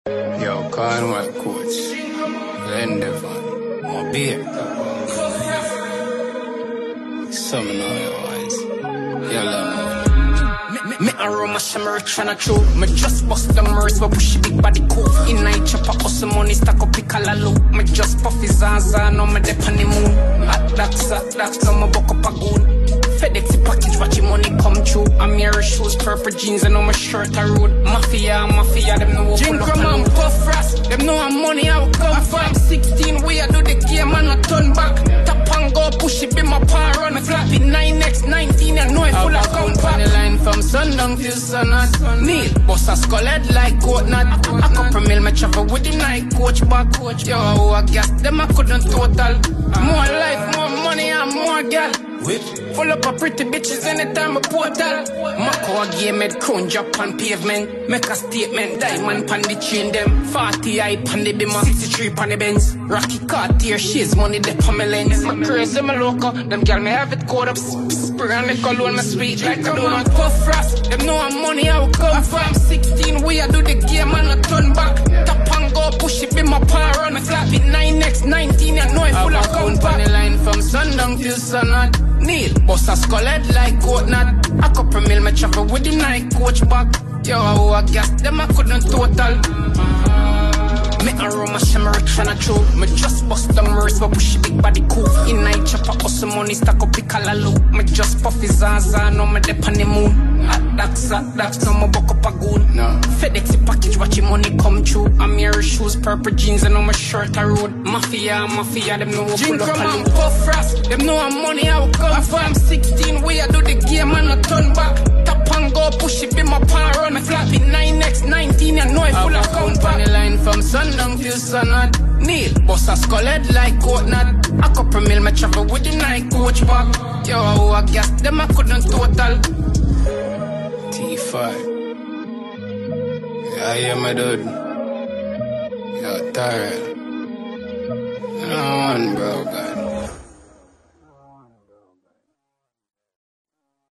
Yo, Conway coach, Endeavor, my beer. Summon all your eyes. Yellow. Me aroma shimmer tryna chew. Me just bust the merce, but push big body cool. In night chopper, hustle money, stack up pick a lalo. Me just puffy zaza, no me dep on the moon. Hot that's no me buck up a goon. FedEx package, watch your money come true. I'm here shoes, purple jeans, and on my shirt I road. Mafia, them know what pull up and puff fast. Them know I'm money, I will come from 16, we I do the game and I turn back. Tap and go, push it, be my power run. Flap it 9x, 19, I know it full of count back. The line from sundown till sun. Neil, boss a skull head like goat nut. A couple mil, me travel with the night coach back. Yo, I gas them I couldn't total. More life, more money, and more gal. Full up of pretty bitches anytime a portal. Mako a game head crown drop on pavement. Make a statement, diamond pan the chain them. 40 eye pan the bimmer, 63 pan the Benz. Rocky Cartier, she's money the on my lens. My crazy, my loco, them gal me have it caught up. Spray on the cologne, my sweet like a donut. Puff frost, them know I'm money, I will come from 16, we I do the game and I turn back. Tap and go, push it, be my power run. Flap it 9x, 19, I know it full of count back. The line from sundown till sun. Neil, boss a skull head like goat nut. A couple mil, me travel with the night coach back. Yo, I gas them I couldn't total. Me aroma shimmer tryna chew. Me just bust the merce, but push big body cool. In night chopper, hustle money, stack up pick a lalo. Me just puffy zaza, no me dep on the moon. Hot that's no me buck up a goon. No. FedEx package, watch your money come true. I'm here shoes, purple jeans, and on my shirt I road. Mafia, them know what pull up and puff frost. Them know I'm money, I will come from 16, we I do the game and I turn back. Tap and go, push it, be my power run. Flap it 9x, 19, I know it full of count back. The line from sundown till sun. Neil, boss a skull head like goat nut. A couple mil, me travel with the night coach back. Yo, I gas them I couldn't total. T5. Yeah, my dude. You're tired. I don't want, bro, guys.